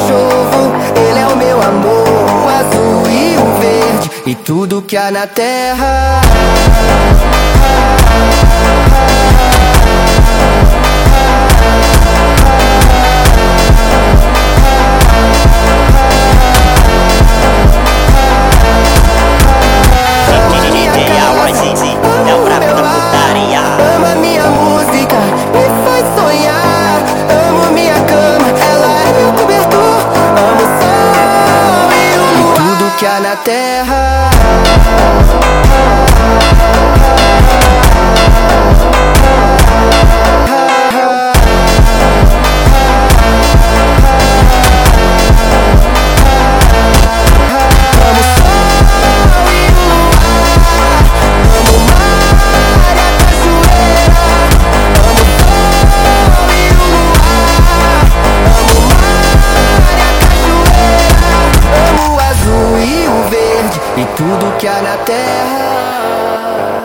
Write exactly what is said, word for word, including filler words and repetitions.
cachorro, ele é o meu amor. O azul e o verde e tudo que há na terra. Ama minha música, me faz sonhar. Amo minha cama, ela é meu cobertor. Amo o sol e o luar e tudo que há na terra. E tudo que há na terra.